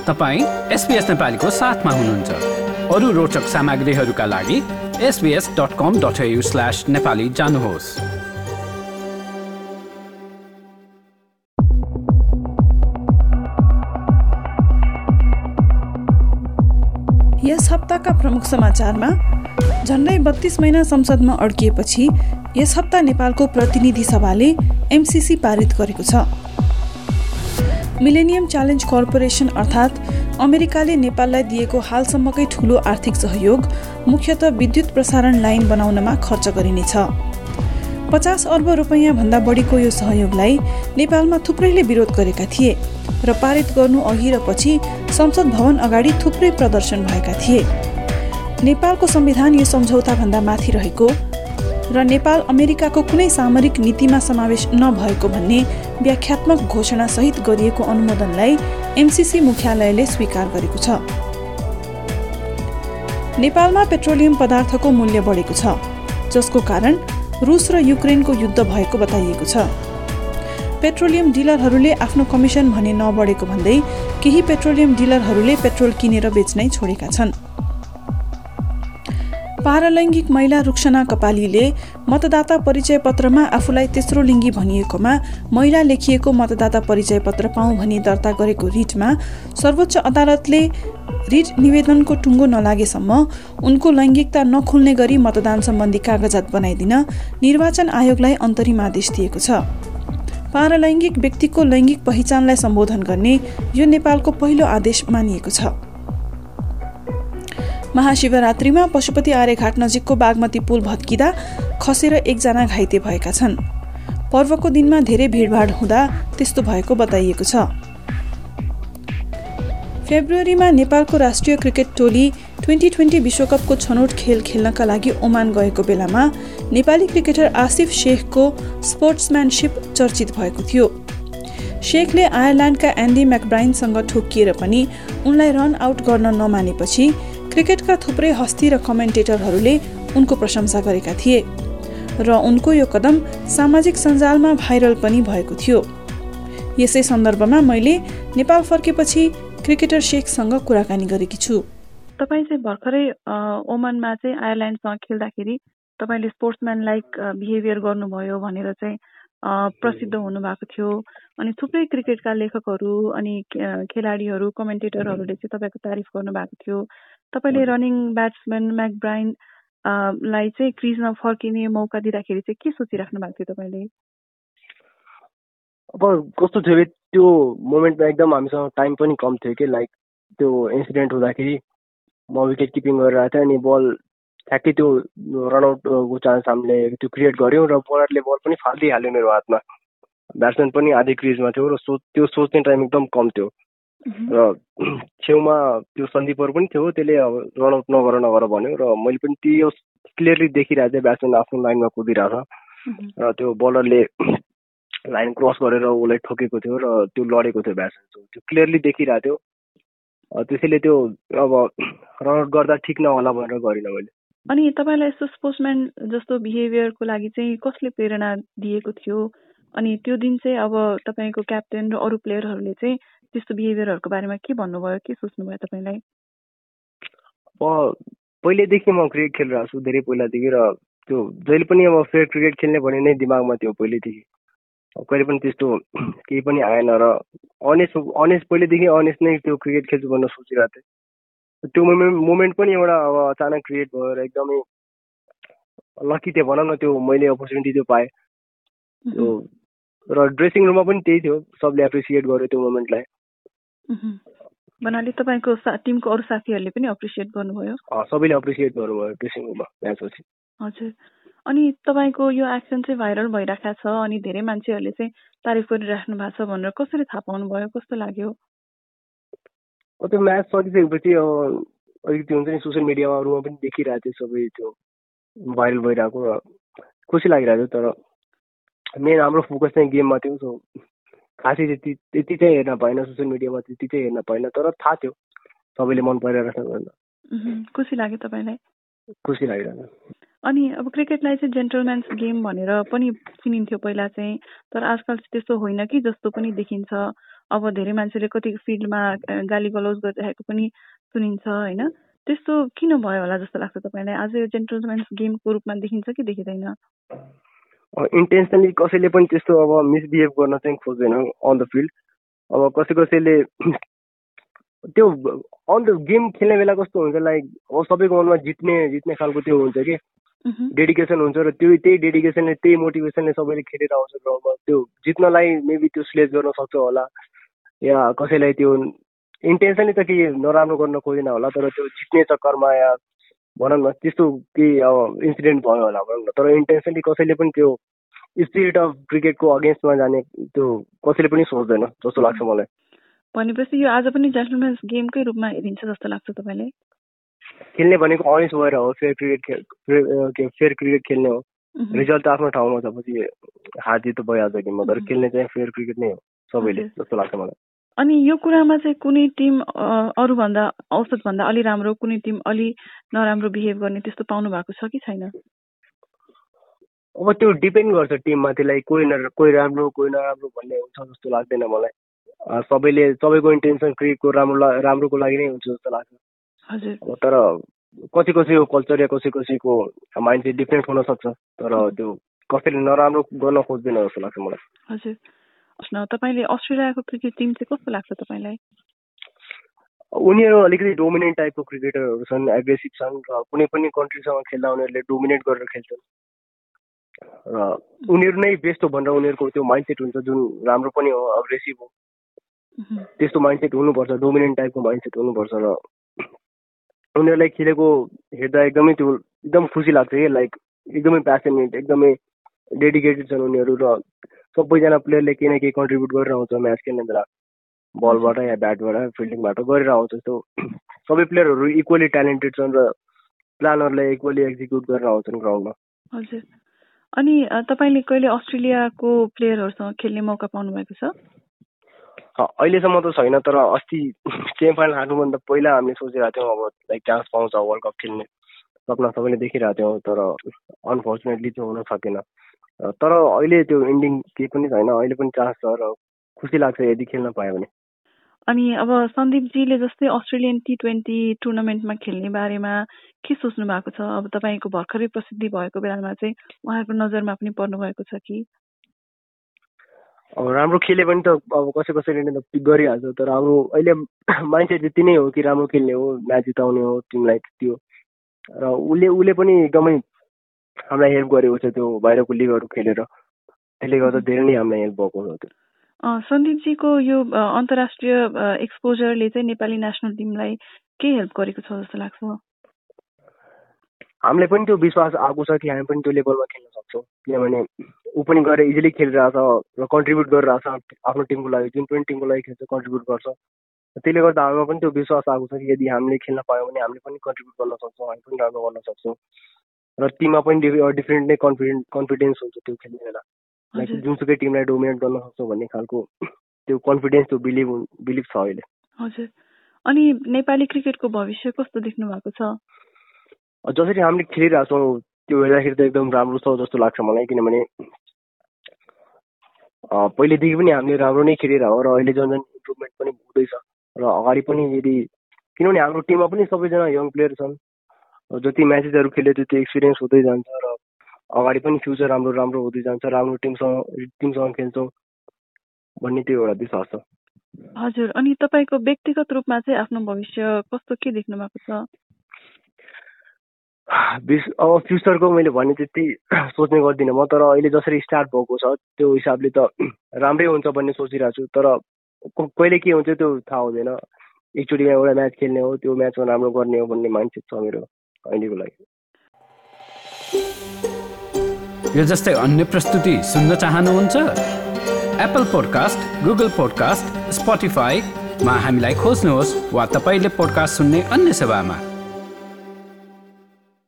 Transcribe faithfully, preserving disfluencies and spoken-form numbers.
तपाईँ एसबीएस नेपालीको साथमा हुनुहुन्छ। अरू रोचक सामग्रीहरूका लागि SBS dot com dot AU slash Nepali जानुहोस्। यस हप्ताका प्रमुख समाचारमा झन्डै बत्तीस महिना संसदमा अड्किएपछि यस हप्ता नेपालको प्रतिनिधि सभाले एमसीसी पारित गरेको छ। मिलेनियम च्यालेन्ज कर्पोरेसन अर्थात् अमेरिकाले नेपाललाई दिएको हालसम्मकै ठूलो आर्थिक सहयोग मुख्यतः विद्युत प्रसारण लाइन बनाउनमा खर्च गरिनेछ। पचास अर्ब रुपैयाँ भन्दा बढीको यो सहयोगलाई नेपालमा थुप्रैले विरोध गरेका थिए र पारित गर्नु अघि र पछि संसद भवन अगाडि थुप्रै प्रदर्शन भएका थिए। नेपालको संविधान यो सम्झौता भन्दा माथि रहेको र नेपाल अमेरिकाको कुनै सामरिक नीतिमा समावेश नभएको भन्ने व्याख्यात्मक घोषणा सहित गरिएको अनुमोदनलाई एमसीसी मुख्यालयले स्वीकार गरेको छ। नेपालमा पेट्रोलियम पदार्थको मूल्य बढेको छ, जसको कारण रुस र युक्रेनको युद्ध भएको बताइएको छ। पेट्रोलियम डिलरहरूले आफ्नो कमिसन भने नबढेको भन्दै केही पेट्रोलियम डिलरहरूले पेट्रोल किनेर बेच्नै छोडेका छन्। पारालैङ्गिक महिला रुक्सना कपालीले मतदाता परिचय पत्रमा आफूलाई तेस्रो लिङ्गी भनिएकोमा महिला लेखिएको मतदाता परिचय पत्र पाऊँ भनी दर्ता गरेको रिटमा सर्वोच्च अदालतले रिट निवेदनको टुङ्गो नलागेसम्म उनको लैङ्गिकता नखुल्ने गरी मतदान सम्बन्धी कागजात बनाइदिन निर्वाचन आयोगलाई अन्तरिम आदेश दिएको छ। पारालैङ्गिक व्यक्तिको लैङ्गिक पहिचानलाई सम्बोधन गर्ने यो नेपालको पहिलो आदेश मानिएको छ। महाशिवरात्रिमा पशुपति आर्यघाट नजिकको बागमती पुल भत्किँदा खसेर एकजना घाइते भएका छन्। पर्वको दिनमा धेरै भिडभाड हुँदा त्यस्तो भएको बताइएको छ। फेब्रुअरीमा नेपालको राष्ट्रिय क्रिकेट टोली ट्वेन्टी ट्वेन्टी विश्वकपको छनौट खेल खेल्नका लागि ओमान गएको बेलामा नेपाली क्रिकेटर आसिफ शेखको स्पोर्ट्सम्यानशिप चर्चित भएको थियो। शेखले आयरल्यान्डका एन्डी म्याकब्राइनसँग ठोकिएर पनि उनलाई रन आउट गर्न नमानेपछि क्रिकेटका थुप्रै हस्ती र कमेन्टेटरहरूले उनको प्रशंसा गरेका थिए र उनको यो कदम सामाजिक सञ्जालमा भाइरल पनि भएको थियो। यसै सन्दर्भमा मैले नेपाल फर्केपछि क्रिकेटर शेखसँग कुराकानी गरेकी छु। तपाईँ चाहिँ भर्खरै ओमानमा चाहिँ आयरल्यान्डसँग खेल्दाखेरि तपाईँले स्पोर्ट्सम्यान लाइक बिहेभियर गर्नुभयो भनेर चाहिँ प्रसिद्ध हुनुभएको थियो। अनि थुप्रै क्रिकेटका लेखकहरू अनि खेलाडीहरू कमेन्टेटरहरूले चाहिँ तपाईँको तारिफ गर्नुभएको थियो। तपाईँले रनिङ ब्याट्सम्यान म्याकब्राइन लाई चाहिँ क्रिजमा फर्किने मौका दिँदाखेरि चाहिँ के सोचिराख्नु भएको थियो तपाईँले? अब कस्तो थियो त्यो मोमेन्टमा एकदम हामीसँग टाइम पनि कम थियो कि लाइक त्यो इन्सिडेन्ट हुँदाखेरि म विकेट किपिङ गरेर आएको थिएँ अनि बल ठ्याक्कै त्यो रनआउटको चान्स हामीले त्यो क्रिएट गऱ्यौँ र बलरले बल पनि फालिदिइहाल्यो मेरो हातमा। ब्याट्सम्यान पनि आधी क्रिजमा थियो र सो त्यो सोच्ने टाइम एकदम कम थियो र छेउमा त्यो सन्दीपहरू पनि थियो, त्यसले अब रनआउट नगर नगर भन्यो र मैले पनि त्यो क्लियरली देखिरहेको थिएँ ब्याट्सम्यान आफ्नो लाइनमा कुदिरहेको छ र त्यो बलरले लाइन क्रस गरेर उसलाई ठोकेको थियो र त्यो लडेको थियो ब्याट्सम्यान, त्यो क्लियरली देखिरहेको थियो। त्यसैले त्यो अब रनआउट गर्दा ठिक नहोला भनेर गरिनँ मैले। अनि तपाईँलाई यस्तो स्पोर्ट्सम्यान जस्तो बिहेभियरको लागि चाहिँ कसले प्रेरणा दिएको थियो? अनि त्यो दिन चाहिँ अब तपाईँको क्याप्टेन र अरू प्लेयरहरूले चाहिँ त्यस्तो बिहेभियरहरूको बारेमा के भन्नुभयो, के सोच्नुभयो तपाईँलाई? अब पहिल्यैदेखि म क्रिकेट खेलिरहेको छु धेरै पहिलादेखि र त्यो जहिले पनि अब फेयर क्रिकेट खेल्ने भन्ने नै दिमागमा थियो पहिल्यैदेखि। कहिले पनि त्यस्तो केही पनि आएन र अनेस्ट अनेस्ट पहिल्यैदेखि अनेस्ट नै त्यो क्रिकेट खेल्छु भनेर सोचिरहेको थिएँ। त्यो मोमेन्ट मोमेन्ट पनि एउटा अब अचानक क्रिएट भयो र एकदमै लकी थियो भनौँ न, त्यो मैले अपर्च्युनिटी त्यो पाएँ त्यो र ड्रेसिङ रुममा पनि त्यही थियो, सबले एप्रिसिएट गर्यो त्यो मोमेन्टलाई। भन्नाले तपाईँको टिमको अरू साथीहरूले पनि एप्रिसिएट गर्नुभयो? सबैले एप्रिसिएट गर्नुभयो ड्रेसिङ रुममा म्याचपछि। हजुर। अनि तपाईँको यो एक्सन चाहिँ भाइरल भइरहेको छ अनि धेरै मान्छेहरूले चाहिँ तारिफ गरिराख्नु भएको छ भनेर कसरी थाहा पाउनु भयो, कस्तो लाग्यो? त्यो म्याच सकिसकेपछि अब अलिकति हुन्छ नि सोसियल मिडियाहरूमा पनि देखिरहेको थियो सबै त्यो भाइरल भइरहेको र खुसी लागिरहेको थियो। तर मेन हाम्रो फोकस चाहिँ गेममा थियो, सो खासै त्यति त्यति चाहिँ हेर्न पाएन, सोसियल मिडियामा त्यति चाहिँ हेर्न पाएन, तर थाहा थियो सबैले मन परिरहेको छ। खुसी लाग्यो तपाईँलाई? खुसी लागिरहेको। अनि अब क्रिकेटलाई चाहिँ जेन्टलम्यान्स गेम भनेर पनि चिनिन्थ्यो पहिला चाहिँ, तर आजकल त्यस्तो होइन कि जस्तो पनि देखिन्छ। अब धेरै मान्छेले कति फिल्डमा गाली गलौज गरिरहेको पनि सुनिन्छ होइन, त्यस्तो किन भयो होला जस्तो लाग्छ तपाईँलाई? आज यो जेन्टलम्यान्स गेमको रूपमा देखिन्छ कि देखिँदैन? इन्टेन्सनली कसैले पनि त्यस्तो अब मिसबिहेभ गर्न चाहिँ खोज्दैन अन द फिल्ड। अब कसै कसैले त्यो अन द गेम खेल्ने बेला कस्तो हुन्छ लाइक अब सबैको मनमा जित्ने जित्ने खालको त्यो हुन्छ कि डेडिकेसन हुन्छ र त्यो त्यही डेडिकेसनले त्यही मोटिभेसनले सबैले खेलेर आउँछ ग्राउन्डमा। त्यो जित्नलाई मेबी त्यो स्लेज गर्न सक्छ होला, या कसैलाई त्यो इन्टेन्सनली त केही नराम्रो गर्न खोजेन होला, तर त्यो जित्ने चक्करमा या भनौँ न त्यस्तो केही अब इन्सिडेन्ट भयो होला भनौँ न। तर इन्टेन्सनली कसैले पनि त्यो स्पिरिट अफ क्रिकेटको अगेन्स्टमा जाने त्यो कसैले पनि सोच्दैन जस्तो लाग्छ मलाई। भनेपछि यो आज पनि जेन्टलम्यान्स गेमकै रूपमा हेरिन्छ जस्तो लाग्छ तपाईँलाई? खेल्ने भनेको अनेस्ट भएर हो, फेयर क्रिकेट खेल फेयर क्रिकेट खेल्ने हो। रिजल्ट त आफ्नो ठाउँमा छ, पछि हार जित भइहाल्छ गेममा, तर खेल्ने चाहिँ फेयर क्रिकेट नै हो सबैले जस्तो लाग्छ मलाई। अनि यो कुरामा चाहिँ कुनै टिम अरूभन्दा औसतभन्दा अलि राम्रो, कुनै टिम अलि नराम्रो बिहेभ गर्ने त्यस्तो पाउनु भएको छ कि छैन? अब त्यो डिपेन्ड गर्छ टिममाथि, लाइक कोही न कोही राम्रो कोही नराम्रो भन्ने हुन्छ जस्तो लाग्दैन मलाई। सबैले सबैको इन्टेन्सन क्रिकेटको राम्रो राम्रोको लागि नै हुन्छ जस्तो लाग्छ। हजुर। तर कति कसैको कल्चर या कसै कसैको माइन्ड चाहिँ डिफ्रेन्ट हुन सक्छ, तर त्यो कसैले नराम्रो गर्न खोज्दैन जस्तो लाग्छ मलाई। हजुर। तपाईँले अस्ट्रेलियाको क्रिकेट टिम चाहिँ कस्तो लाग्छ तपाईँलाई? उनीहरू अलिकति डोमिनेन्ट टाइपको क्रिकेटरहरू छन्, एग्रेसिभ छन् र कुनै पनि कन्ट्रीसँग खेल्दा उनीहरूले डोमिनेट गरेर खेल्छन् र उनीहरू नै बेस्ट हो भनेर उनीहरूको त्यो माइन्डसेट हुन्छ, जुन राम्रो पनि हो, अग्रेसिभ हो। त्यस्तो माइन्डसेट हुनुपर्छ, डोमिनेन्ट टाइपको माइन्डसेट हुनुपर्छ र उनीहरूलाई खेलेको हेर्दा एकदमै त्यो एकदम खुसी लाग्छ कि लाइक एकदमै प्यासनेट, एकदमै डेडिकेटेड छन् उनीहरू र सबैजना प्लेयरले केही न केही कन्ट्रिब्युट गरेर आउँछ म्याच खेल्ने बेला, बलबाट या ब्याटबाट फिल्डिङबाट गरेर आउँछ। त्यो सबै प्लेयरहरू इक्वली ट्यालेन्टेड छन् र प्लानहरूलाई इक्वली एक्जिक्युट गरेर आउँछन् ग्राउन्डमा। हजुर। अनि तपाईँले कहिले अस्ट्रेलियाको प्लेयरहरूसँग खेल्ने मौका पाउनु भएको छ? अहिलेसम्म त छैन, तर अस्ति सेमी फाइनल हार्नुभन्दा पहिला हामीले सोचिरहेको थियौँ अब लाइक चान्स पाउँछ वर्ल्ड कप खेल्ने, सपना सबैले देखिरहेको थियौँ, तर अनफर्चुनेटली त्यो हुन सकेन। तर अहिले त्यो इन्डिङ केही पनि छैन, अहिले पनि चान्स छ र खुसी लाग्छ यदि खेल्न पायो भने। अनि अब सन्दीपजीले जस्तै अस्ट्रेलियन टी ट्वेन्टी टुर्नामेन्टमा खेल्ने बारेमा के सोच्नु भएको छ? अब तपाईँको भर्खरै प्रसिद्धि भएको बेलामा चाहिँ उहाँहरूको नजरमा पनि पर्नु भएको छ कि? अब राम्रो खेल्यो भने त अब कसै कसैले नै त पिक गरिहाल्छ, तर अब अहिले माइन्डसेट त्यति नै हो कि राम्रो खेल्ने हो, म्याच जिताउने हो टिमलाई त्यो, र उसले उसले पनि एकदमै हामीलाई हेल्प गरेको छ त्यो बाहिरको लिगहरू खेलेर, त्यसले गर्दा धेरै नै हामीलाई हेल्प भएको छ त्यो। सन्दीपजीको यो अन्तर्राष्ट्रिय एक्सपोजरले चाहिँ नेपाली नेसनल टिमलाई के हेल्प गरेको छ जस्तो लाग्छ? हामीलाई पनि त्यो विश्वास आएको छ कि हामी पनि त्यो लेभलमा खेल्न सक्छौँ, किनभने ऊ पनि गएर इजिली खेलिरहेछ र कन्ट्रिब्युट गरिरहेछ आफ्नो टिमको लागि, जुन पनि टिमको लागि खेल्छ कन्ट्रिब्युट गर्छ। त्यसले गर्दा हामीमा पनि त्यो विश्वास आएको छ कि यदि हामीले खेल्न पायौँ भने हामीले पनि कन्ट्रिब्युट गर्न सक्छौँ, हामी पनि राम्रो गर्न सक्छौँ र टिममा पनि डिफ्रेन्ट नै कन्फिडेन्ट कन्फिडेन्स हुन्छ त्यो खेल्ने बेला, लाइक जुनसुकै टिमलाई डोमिनेट गर्न सक्छौँ भन्ने खालको त्यो कन्फिडेन्स, त्यो बिलिभ बिलिभ छ अहिले। हजुर। अनि नेपाली क्रिकेटको भविष्य कस्तो देख्नु भएको छ? जसरी हामीले खेलिरहेछौँ त्यो हेर्दाखेरि त एकदम राम्रो छ जस्तो लाग्छ मलाई, किनभने पहिलेदेखि पनि हामीले राम्रो नै खेलिरहेको हो र अहिले झन् झन् इम्प्रुभमेन्ट पनि हुँदैछ र अगाडि पनि यदि, किनभने हाम्रो टिममा पनि सबैजना यङ प्लेयर छन्, जति म्याचेसहरू खेल्यो त्यति एक्सपिरियन्स हुँदै जान्छ र अगाडि पनि फ्युचर राम्रो राम्रो हुँदै जान्छ, राम्रो टिमसँग टिमसँग खेल्छौँ भन्ने त्यो एउटा विश्वास छ। हजुर। अनि तपाईँको व्यक्तिगत रूपमा चाहिँ आफ्नो भविष्य कस्तो के देख्नु भएको छ? अब फ्युचरको मैले भने त्यति सोच्ने गर्दिनँ म, तर अहिले जसरी स्टार्ट भएको छ त्यो हिसाबले त राम्रै हुन्छ भन्ने सोचिरहेको छु, तर कहिले के हुन्छ त्यो थाहा हुँदैन। एकचोटिमा एउटा म्याच खेल्ने हो, त्यो म्याचमा राम्रो गर्ने हो भन्ने माइन्डसेट छ मेरो अहिलेको लागि। यो जस्तै अन्य प्रस्तुति सुन्न चाहनुहुन्छ? एप्पल पोडकास्ट, गुगल पोडकास्ट, स्पोटिफाईमा हामीलाई खोज्नुहोस् वा तपाईँले पोडकास्ट सुन्ने अन्य सेवामा।